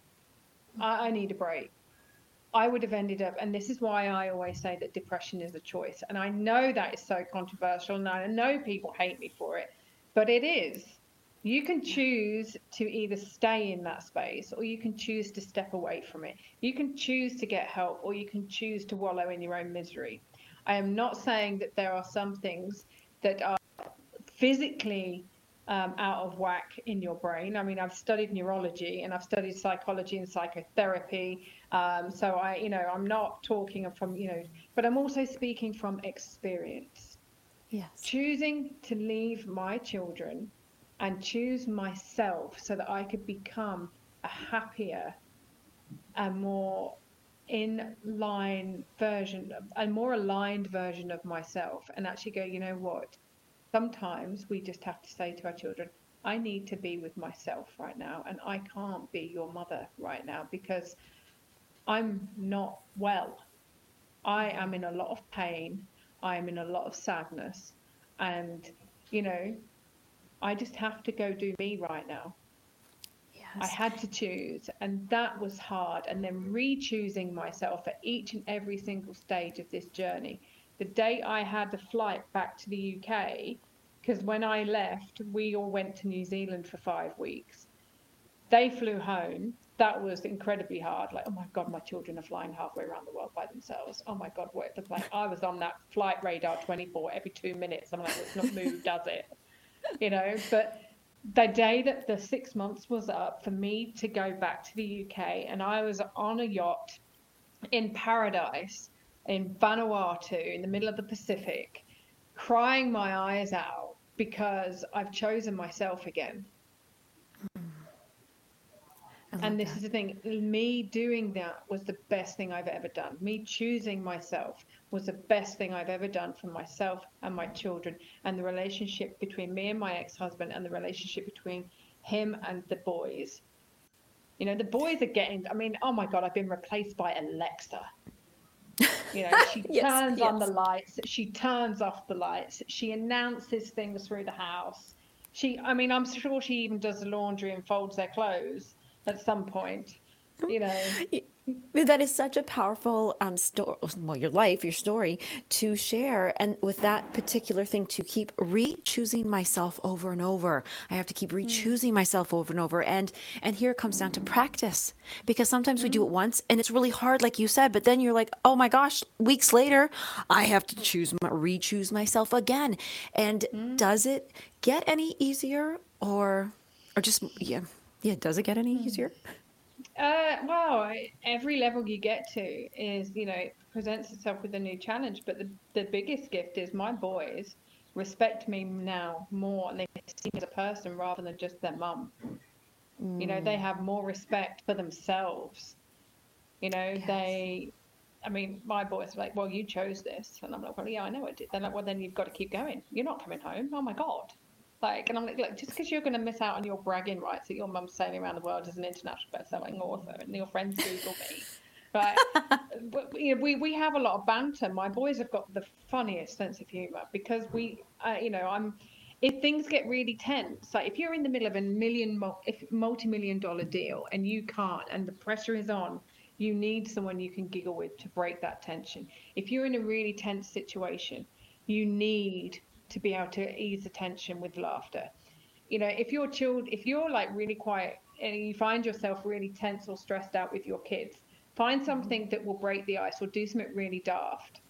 I, I need a break, I would have ended up, and this is why I always say that depression is a choice. And I know that is so controversial, and I know people hate me for it, but it is. You can choose to either stay in that space or you can choose to step away from it. You can choose to get help or you can choose to wallow in your own misery. I am not saying that there are some things that are physically Um, out of whack in your brain. I mean, I've studied neurology and I've studied psychology and psychotherapy. Um, so I, you know, I'm not talking from, you know, but I'm also speaking from experience. Yes. Choosing to leave my children and choose myself so that I could become a happier, a more in line version, a more aligned version of myself, and actually go, you know what? Sometimes we just have to say to our children, I need to be with myself right now, and I can't be your mother right now because I'm not well. I am in a lot of pain. I am in a lot of sadness. And, you know, I just have to go do me right now. Yes. I had to choose, and that was hard. And then re-choosing myself at each and every single stage of this journey The day I had the flight back to the U K, because when I left, we all went to New Zealand for five weeks. They flew home. That was incredibly hard. Like, oh my God, my children are flying halfway around the world by themselves. Oh my God, what if the plane? I was on that flight radar twenty-four every two minutes. I'm like, it's not moved, does it? You know, but the day that the six months was up for me to go back to the U K, and I was on a yacht in paradise in Vanuatu in the middle of the Pacific, crying my eyes out because I've chosen myself again. And this that. is the thing, me doing that was the best thing I've ever done. Me choosing myself was the best thing I've ever done for myself and my children, and the relationship between me and my ex-husband, and the relationship between him and the boys. You know, the boys are getting, I mean, oh my God, I've been replaced by Alexa. You know, she yes, turns yes. on the lights, she turns off the lights, she announces things through the house. She, I mean, I'm sure she even does the laundry and folds their clothes at some point, you know. That is such a powerful um story, well, your life, your story to share. And with that particular thing, to keep re-choosing myself over and over. I have to keep re-choosing mm. myself over and over. And and here it comes down to practice, because sometimes mm. we do it once and it's really hard, like you said, but then you're like, oh my gosh, weeks later, I have to choose, re-choose myself again. And mm. does it get any easier, or, or just, yeah. Yeah, does it get any easier? Uh, well, every level you get to is, you know, it presents itself with a new challenge. But the, the biggest gift is my boys respect me now more, and they see me as a person rather than just their mum. Mm. You know, they have more respect for themselves. You know, yes. they, I mean, my boys are like, well, you chose this. And I'm like, well, yeah, I know I did. They're like, well, then you've got to keep going. You're not coming home. Oh, my God. Like, and I'm like, look, just because you're going to miss out on your bragging rights that your mum's sailing around the world as an international best-selling author, and your friends Google me, right? But, you know, we we have a lot of banter. My boys have got the funniest sense of humour, because we, uh, you know, I'm. If things get really tense, like if you're in the middle of a million, if multi-million dollar deal and you can't, and the pressure is on, you need someone you can giggle with to break that tension. If you're in a really tense situation, you need to be able to ease the tension with laughter. You know, if you're chilled, if you're like really quiet and you find yourself really tense or stressed out with your kids, find something that will break the ice, or do something really daft.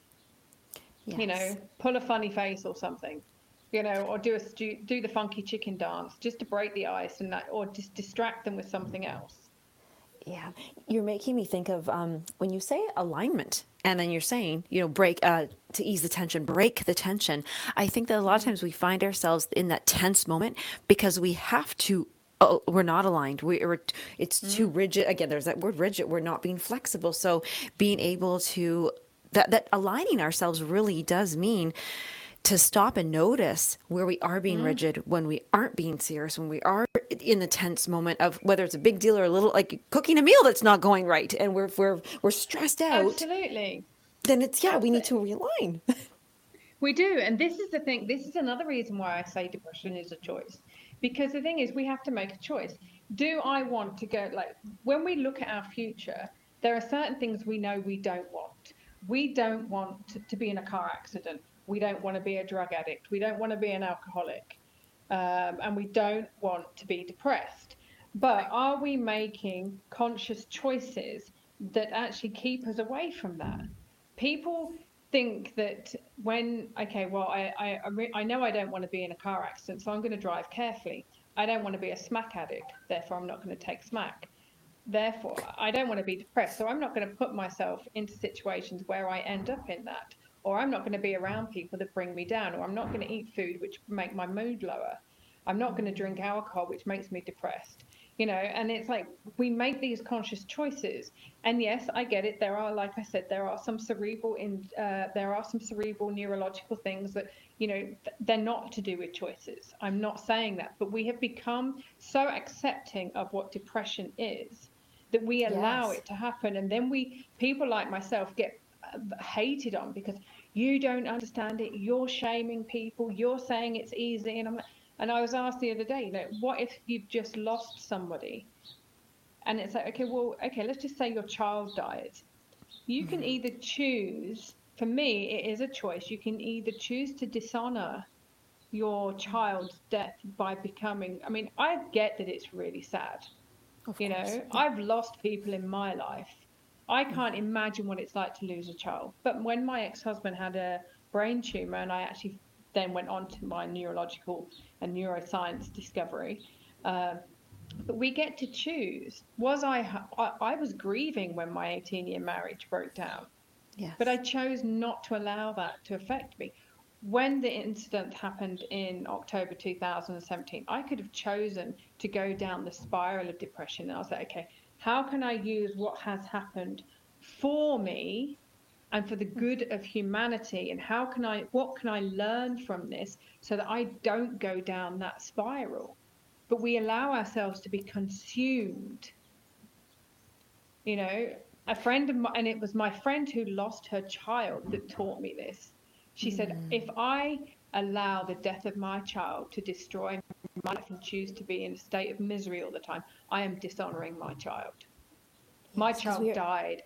Yes. You know, pull a funny face or something, you know, or do a do the funky chicken dance just to break the ice, and that, or just distract them with something else. Yeah, you're making me think of um, when you say alignment, and then you're saying, you know, break uh, to ease the tension, break the tension. I think that a lot of times we find ourselves in that tense moment because we have to. Oh, we're not aligned. We, we're, it's mm. too rigid. Again, there's that word rigid. We're not being flexible. So being able to that that aligning ourselves really does mean to stop and notice where we are being mm. rigid, when we aren't being serious, when we are in the tense moment of whether it's a big deal or a little, like cooking a meal that's not going right, and we're we're we're stressed out. Absolutely. Then it's yeah, we need to realign. We do, and this is the thing. This is another reason why I say depression is a choice, because the thing is, we have to make a choice. Do I want to go, like, when we look at our future, there are certain things we know we don't want. We don't want to, to be in a car accident. We don't want to be a drug addict. We don't want to be an alcoholic. Um, and we don't want to be depressed. But are we making conscious choices that actually keep us away from that? People think that when, okay, well, I, I, I know I don't want to be in a car accident, so I'm going to drive carefully. I don't want to be a smack addict, therefore I'm not going to take smack. Therefore, I don't want to be depressed, so I'm not going to put myself into situations where I end up in that. Or I'm not going to be around people that bring me down, or I'm not going to eat food which make my mood lower. I'm not going to drink alcohol which makes me depressed. You know, and it's like we make these conscious choices. And yes, I get it. There are, like I said, there are some cerebral in uh, there are some cerebral neurological things that, you know, they're not to do with choices. I'm not saying that, but we have become so accepting of what depression is that we allow yes. it to happen. And then we, people like myself, get hated on because you don't understand it, you're shaming people, you're saying it's easy. And I'm and I was asked the other day, you know, what if you've just lost somebody? And it's like, okay, well, okay, let's just say your child died. You can either choose for me, it is a choice. You can either choose to dishonor your child's death by becoming, I mean, I get that it's really sad. Of you course. know, I've lost people in my life. I can't imagine what it's like to lose a child. But when my ex-husband had a brain tumor, and I actually then went on to my neurological and neuroscience discovery, uh, but we get to choose. Was I, I, I was grieving when my eighteen-year marriage broke down. Yes. But I chose not to allow that to affect me. When the incident happened in October two thousand seventeen, I could have chosen to go down the spiral of depression. And I was like, okay, how can I use what has happened for me and for the good of humanity? And how can I, what can I learn from this so that I don't go down that spiral? But we allow ourselves to be consumed. You know, a friend of mine, and it was my friend who lost her child that taught me this. She said, if I allow the death of my child to destroy my life and choose to be in a state of misery all the time, I am dishonoring my child. My Yes, 'cause child we are- died.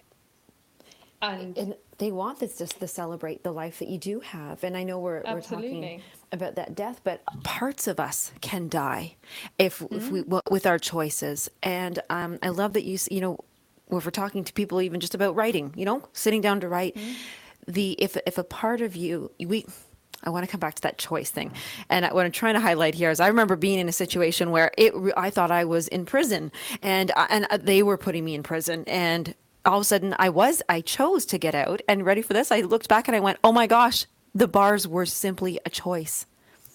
And, And they want this just to celebrate the life that you do have. And I know we're, we're talking Absolutely. about that death, but parts of us can die if, if we Mm-hmm. with our choices. And um, I love that you s- you know, if we're talking to people even just about writing, you know, sitting down to write, Mm-hmm. the if if a part of you we. I want to come back to that choice thing. And what I'm trying to highlight here is I remember being in a situation where it, re- I thought I was in prison, and, I- and uh, they were putting me in prison. And all of a sudden I was, I chose to get out. And ready for this, I looked back and I went, oh my gosh, the bars were simply a choice.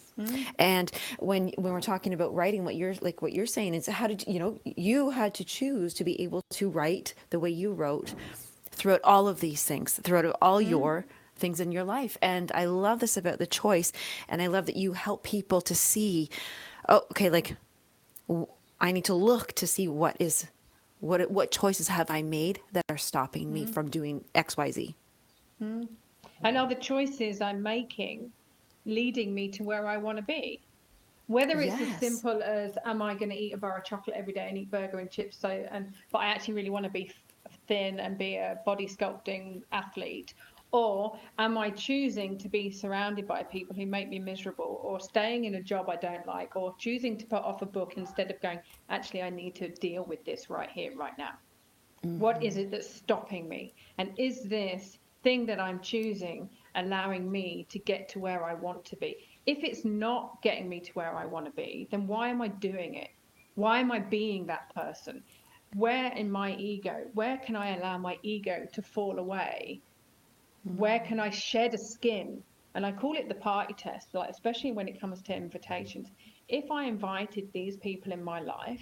And when when we're talking about writing, what you're like what you're saying is how did you know you had to choose to be able to write the way you wrote throughout all of these things, throughout all your things in your life. And I love this about the choice, and I love that you help people to see, oh, okay, like w- I need to look to see what is what what choices have I made that are stopping me from doing X, Y, Z. and are the choices I'm making leading me to where I want to be? Whether it's as Yes. simple as, am I going to eat a bar of chocolate every day and eat burger and chips, so and but I actually really want to be f- thin and be a body sculpting athlete, or am I choosing to be surrounded by people who make me miserable, or staying in a job I don't like, or choosing to put off a book instead of going, actually I need to deal with this right here, right now. What is it that's stopping me? And is this thing that I'm choosing allowing me to get to where I want to be? If it's not getting me to where I want to be, then why am I doing it? Why am I being that person? Where in my ego, where can I allow my ego to fall away? Where can I shed a skin? And I call it the party test, like especially when it comes to invitations. If I invited these people in my life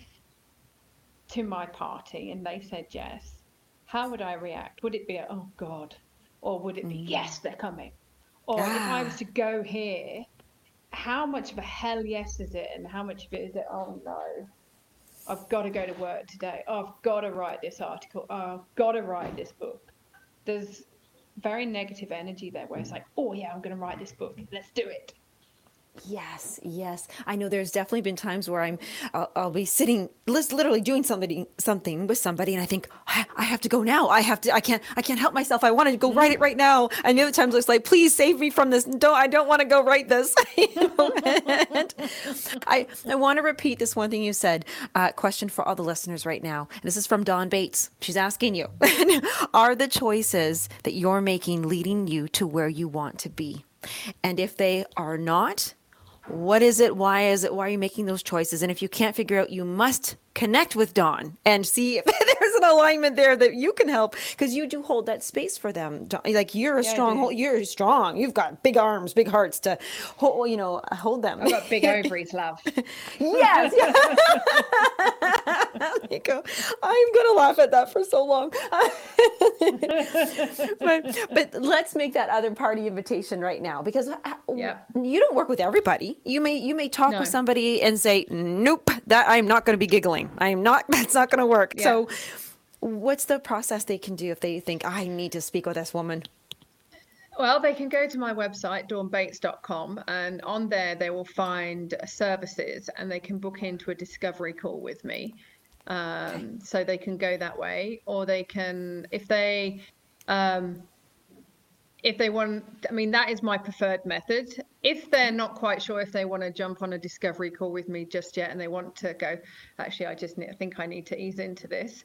to my party and they said yes, how would I react? Would it be a, oh God? Or would it be, yes, they're coming? Or if I was to go here, how much of a hell yes is it? And how much of it is it, oh no, I've got to go to work today. Oh, I've got to write this article. Oh, I've got to write this book. There's very negative energy there where it's like, oh yeah, I'm going to write this book. Let's do it. Yes, yes. I know there's definitely been times where I'm, I'll, I'll be sitting, lis- literally doing somebody, something with somebody, and I think I, I have to go now. I have to. I can't. I can't help myself. I want to go write it right now. And the other times it's like, please save me from this. Don't. I don't want to go write this. You know? And I I want to repeat this one thing you said. Uh, question for all the listeners right now. This is from Dawn Bates. She's asking you: are the choices that you're making leading you to where you want to be? And if they are not, what is it? Why is it? Why are you making those choices? And if you can't figure out, you must connect with Dawn and see if there's an alignment there that you can help, because you do hold that space for them. Dawn. Like you're a Yeah, I strong, do. hold, you're strong. You've got big arms, big hearts to hold, you know, hold them. I've got big ovaries, love. Yes. There you go. I'm going to laugh at that for so long. but, but let's make that other party invitation right now, because uh, Yeah. you don't work with everybody. You may you may talk No. with somebody and say, nope, that I'm not going to be giggling. I am not. That's not going to work. Yeah. So what's the process they can do if they think, I need to speak with this woman? Well, they can go to my website, dawn bates dot com, and on there they will find services and they can book into a discovery call with me. Um, so they can go that way, or they can, if they, um, if they want, I mean, that is my preferred method. If they're not quite sure if they want to jump on a discovery call with me just yet, and they want to go, actually, I just need, I think I need to ease into this.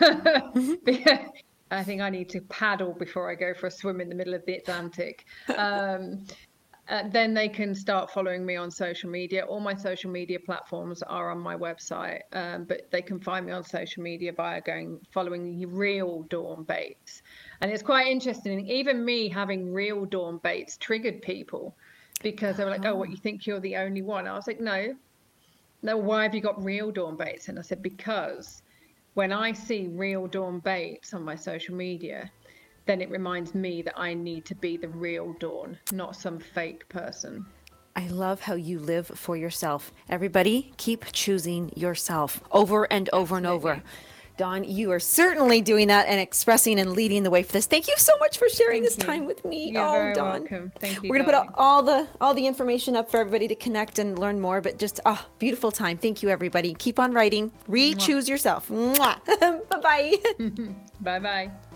I think I need to paddle before I go for a swim in the middle of the Atlantic. Um, uh, then they can start following me on social media. All my social media platforms are on my website, um, but they can find me on social media by going following Real Dawn Bates. And it's quite interesting. Even me having Real Dawn Bates triggered people because they were like, "Oh, what, you think you're the only one?" I was like, "No, no. Why have you got Real Dawn Bates?" And I said, "Because when I see Real Dawn Bates on my social media, then it reminds me that I need to be the real Dawn, not some fake person." I love how you live for yourself. Everybody, keep choosing yourself over and over Absolutely. and over. Dawn, you are certainly doing that and expressing and leading the way for this. Thank you so much for sharing Thank this you. time with me. You're oh, very Dawn. welcome. Thank you. We're going to put all the all the information up for everybody to connect and learn more, but just oh, beautiful time. Thank you, everybody. Keep on writing. Re-choose yourself. Bye-bye. Bye-bye.